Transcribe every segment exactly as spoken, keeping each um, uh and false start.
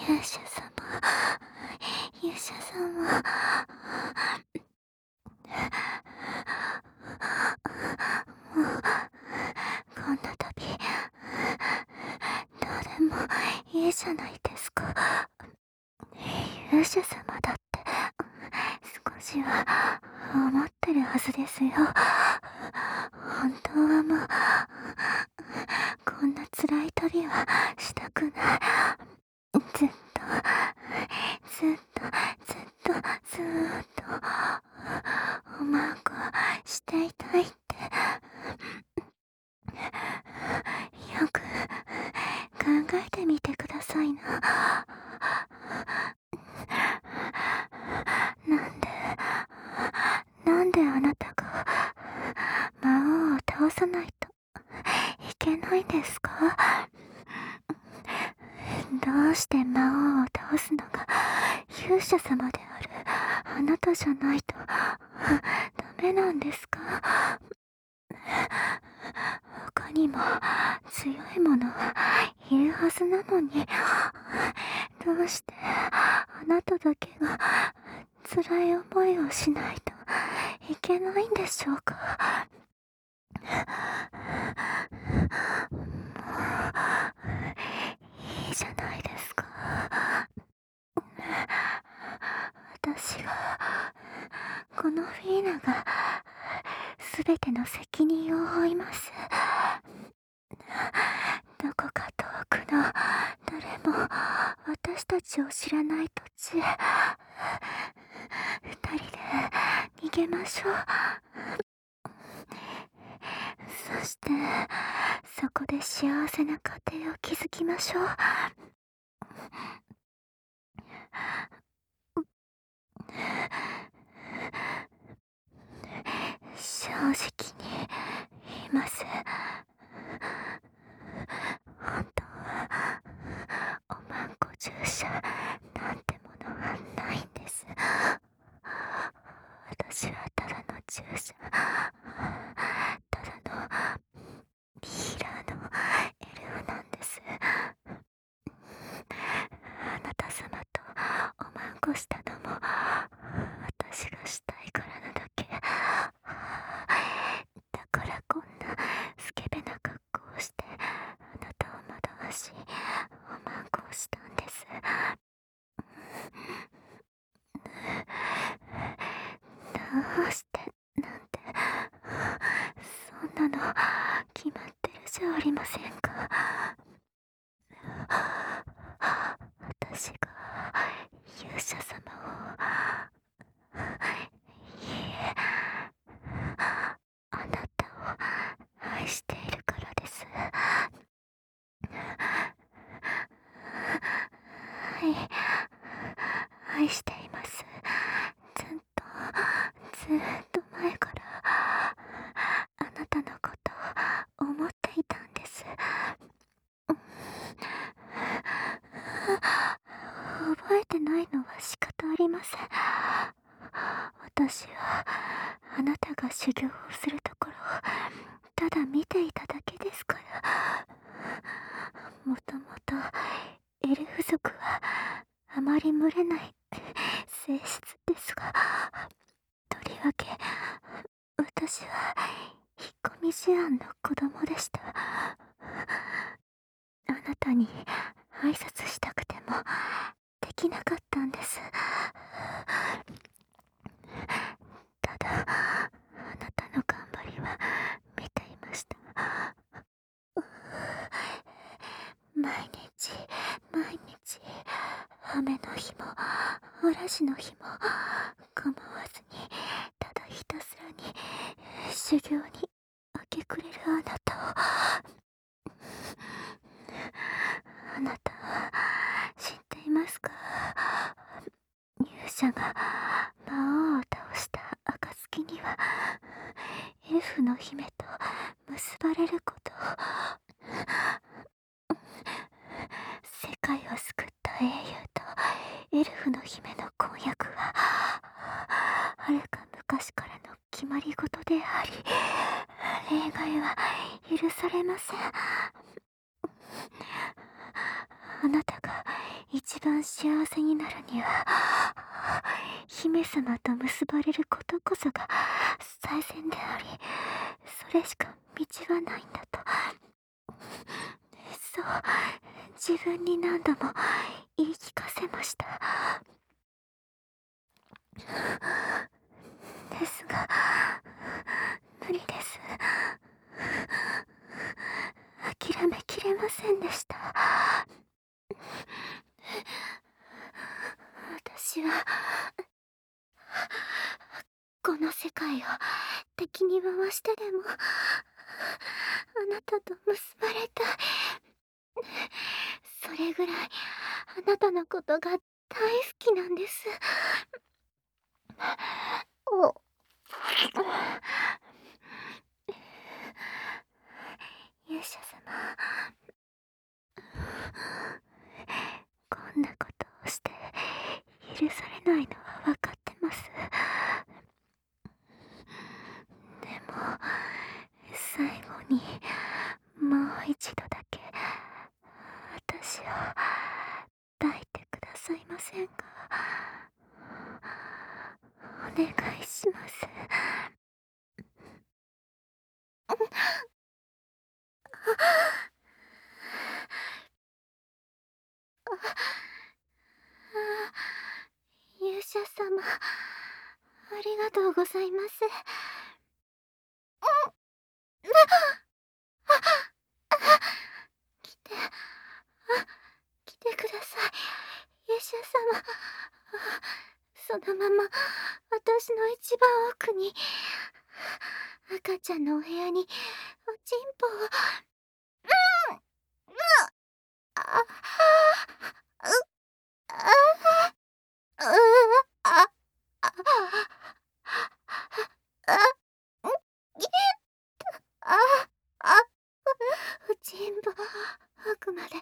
勇者様、勇者様。もう、こんな旅、どうでもいいじゃないですか。勇者様だって少しは思ってるはずですよ。本当はもう、こんな辛い旅はしたくない。ずっと、ずっと、ずっと、ずーっと、おまんこしていたいって、よく考えてみてくださいな。なんで、なんであなたが魔王を倒さないといけないんですか？どうして魔王を倒すのが勇者様であるあなたじゃないとダメなんですか？他にも強い者はいるはずなのに、どうしてあなただけが辛い思いをしないといけないんでしょうか？もういいじゃないですか。私が、このフィーナが全ての責任を負います。どこか遠くの誰も私たちを知らない土地へ二人で逃げましょう。そしてそこで幸せな家庭を築きましょう。正直に言います。本当はおまんこ注射なんてものはないんです。私はただの注射、ただのヒーラーのエルフなんです。あなた様とおまんこしたのも私がしたいからなだけ。だからこんなスケベな格好をしてあなたを惑わしおまんこをしたんです。どうしてなんて、そんなの決まってるじゃありませんか。私が勇者様を、いいえ、あなたを愛しているからです。はい、愛しています。ずっと、ずっと前からあなたのことを思っていたんです。覚えてないのは仕方ありません。私はあなたが修行をするところをただ見ていただけですから。もともとエルフ族はあまり群れない性質ですが、とりわけ私は引っ込み思案の子供でした。あなたに挨拶したくてもできなかったんです。ただあなたの頑張りは見ていました。毎日毎日雨の日も嵐の日も構わずにただひたすらに修行に明け暮れるあなたを。あなたは知っていますか？勇者が魔王を倒した暁にはエルフの姫と結ばれることを。世界を救った英雄とエルフの姫の婚約ははるか昔からの決まり事であり、例外は許されません。あなたが一番幸せになるには、姫様と結ばれることこそが最善であり、それしか道はないんだと、そう自分に何度も言い聞かせました。ですが、無理です。諦めきれませんでした。私はこの世界を敵に回してでもあなたと結ばれたい。それぐらいあなたのことが大好きなんです。お勇者様、こんなことをして許されないのは分かってます。でも最後にもう一度だけ私を抱いてくださいませんか。お願いします。勇者様、ありがとうございます。来て、来てください、勇者様。そのまま私の一番奥に、赤ちゃんのお部屋におちんぽを。ああうあああああああおちんぽ奥まで。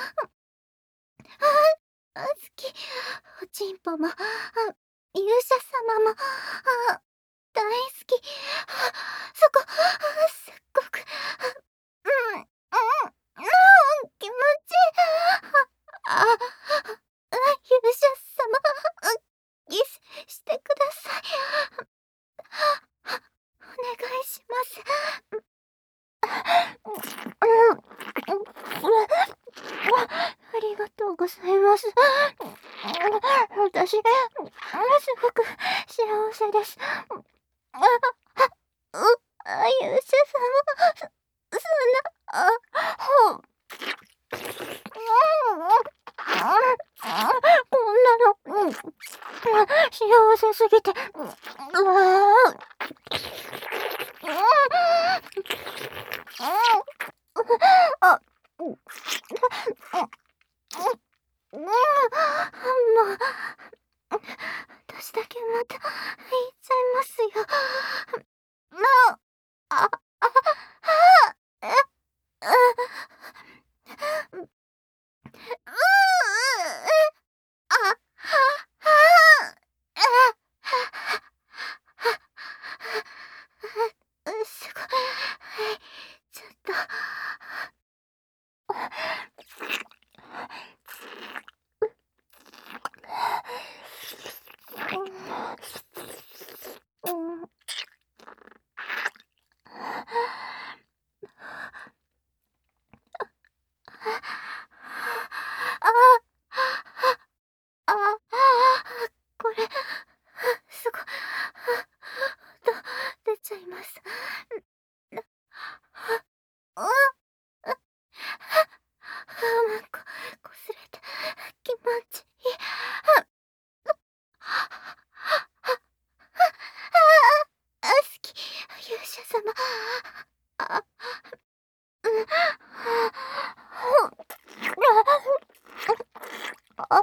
あ好き。おちんぽも勇者様も大好き。そこすっごくうんうんうん気持ちいい。ああ勇者様キスしてください。お願いします。ありがとうございます。私すごく幸せです。あうあ勇者様、そんなあほこんなの、うん、幸せすぎて、うわあ、もう、私だけまた言っちゃいますよ。もう、あ、あ、あ、あ、あ、う、う、あ、すごい、ちょっと。うん、うん、ああ、あ、これ、すごい、と、出ちゃいます。あ、あ、なんか、こすれて、気持ちいい。あ、好き、勇者様。あ、うん、あ、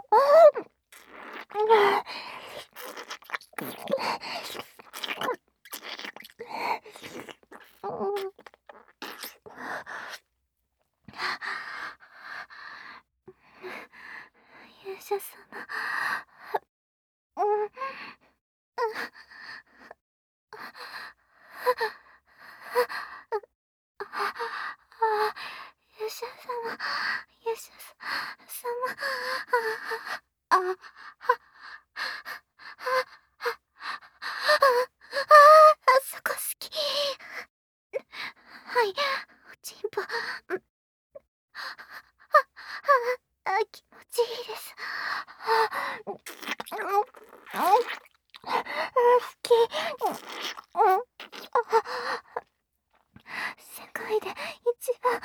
勇者様。うん、あ、勇者様、勇者様。 あ、あ、は、あ、そこ好き。はい、おちんぽ。うん。あ、気持ちいいです。好き。世界で一番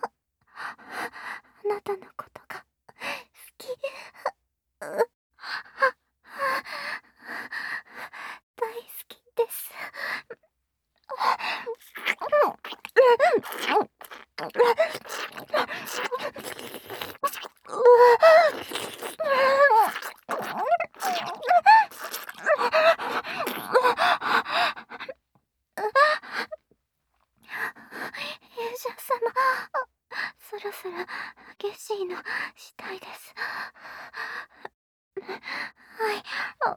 あなたのことが好き。大好きです。勇者様、そろそろ激しいのしたいです。はい。あ、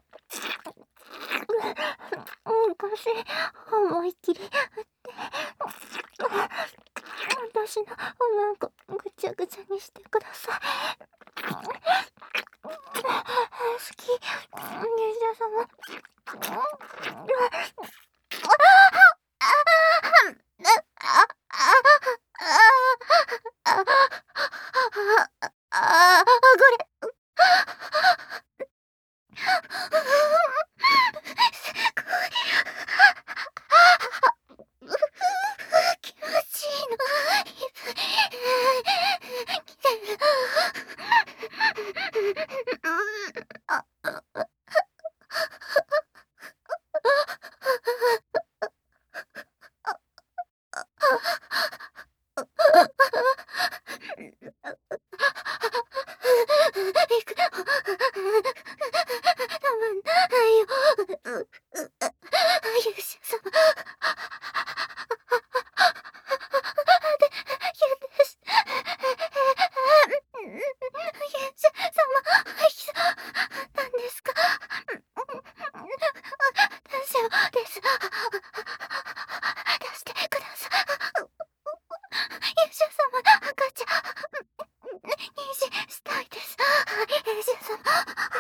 腰思いっきり振って、私のおまんこぐちゃぐちゃにしてください。好き、勇者様。ああ、これ。すごい。気持ちいいの。来てる。あ、行く。たまんないよ。勇者様。で、許し。勇者様、何ですか。大丈夫です。出してください。勇者様の赤ちゃん、妊娠したいです。勇者様。